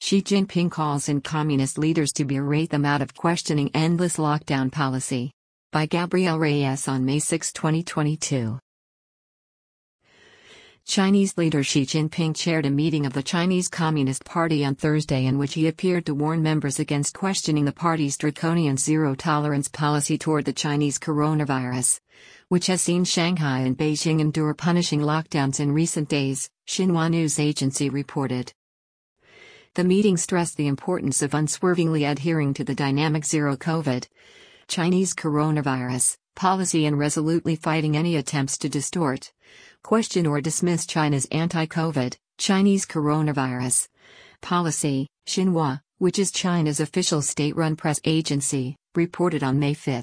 Xi Jinping calls in communist leaders to berate them out of questioning endless lockdown policy. By Gabriel Reyes on May 6, 2022. Chinese leader Xi Jinping chaired a meeting of the Chinese Communist Party on Thursday in which he appeared to warn members against questioning the party's draconian zero-tolerance policy toward the Chinese coronavirus, which has seen Shanghai and Beijing endure punishing lockdowns in recent days, Xinhua news agency reported. The meeting stressed the importance of unswervingly adhering to the dynamic zero-COVID Chinese coronavirus policy and resolutely fighting any attempts to distort, question or dismiss China's anti-COVID, Chinese coronavirus policy, Xinhua, which is China's official state-run press agency, reported on May 5.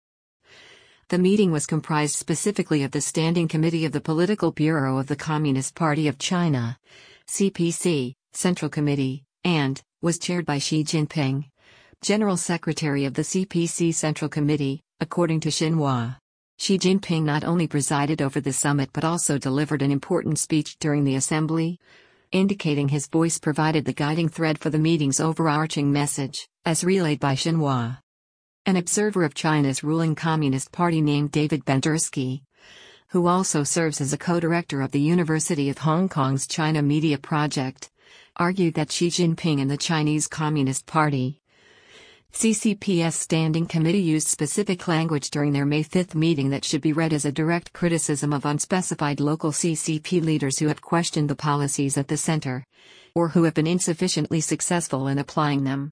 The meeting was comprised specifically of the Standing Committee of the Political Bureau of the Communist Party of China, CPC, Central Committee, and was chaired by Xi Jinping, General Secretary of the CPC Central Committee, according to Xinhua. Xi Jinping not only presided over the summit but also delivered an important speech during the assembly, indicating his voice provided the guiding thread for the meeting's overarching message, as relayed by Xinhua. An observer of China's ruling Communist Party named David Bendersky, who also serves as a co-director of the University of Hong Kong's China Media Project, argued that Xi Jinping and the Chinese Communist Party CCP's Standing Committee used specific language during their May 5 meeting that should be read as a direct criticism of unspecified local CCP leaders who have questioned the policies at the center, or who have been insufficiently successful in applying them.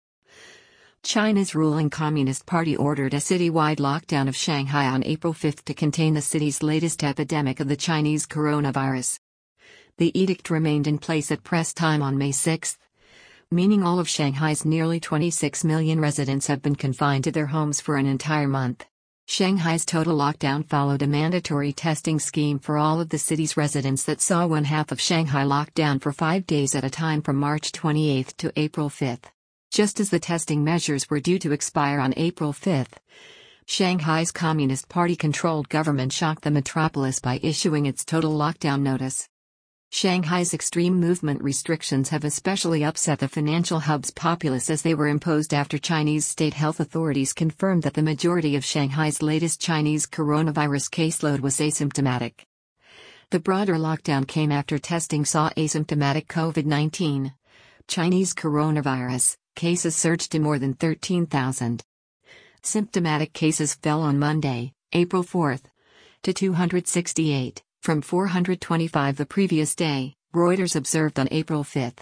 China's ruling Communist Party ordered a citywide lockdown of Shanghai on April 5 to contain the city's latest epidemic of the Chinese coronavirus. The edict remained in place at press time on May 6. Meaning all of Shanghai's nearly 26 million residents have been confined to their homes for an entire month. Shanghai's total lockdown followed a mandatory testing scheme for all of the city's residents that saw one half of Shanghai locked down for 5 days at a time from March 28 to April 5. Just as the testing measures were due to expire on April 5, Shanghai's Communist Party-controlled government shocked the metropolis by issuing its total lockdown notice. Shanghai's extreme movement restrictions have especially upset the financial hub's populace as they were imposed after Chinese state health authorities confirmed that the majority of Shanghai's latest Chinese coronavirus caseload was asymptomatic. The broader lockdown came after testing saw asymptomatic COVID-19 Chinese coronavirus cases surged to more than 13,000. Symptomatic cases fell on Monday, April 4, to 268. From 425 the previous day, Reuters observed on April 5.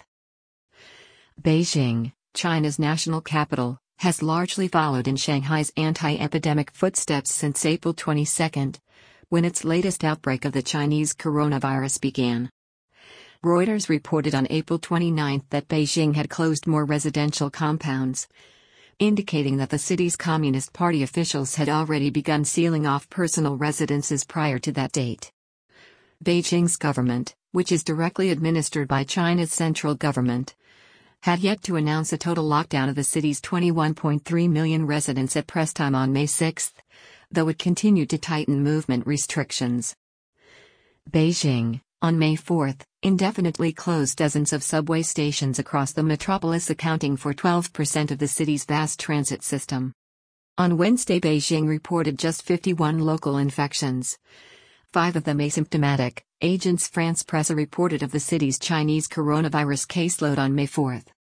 Beijing, China's national capital, has largely followed in Shanghai's anti-epidemic footsteps since April 22, when its latest outbreak of the Chinese coronavirus began. Reuters reported on April 29 that Beijing had closed more residential compounds, indicating that the city's Communist Party officials had already begun sealing off personal residences prior to that date. Beijing's government, which is directly administered by China's central government, had yet to announce a total lockdown of the city's 21.3 million residents at press time on May 6, though it continued to tighten movement restrictions. Beijing, on May 4, indefinitely closed dozens of subway stations across the metropolis, accounting for 12% of the city's vast transit system. On Wednesday, Beijing reported just 51 local infections, 5 of them asymptomatic, Agence France Presse reported of the city's Chinese coronavirus caseload on May 4.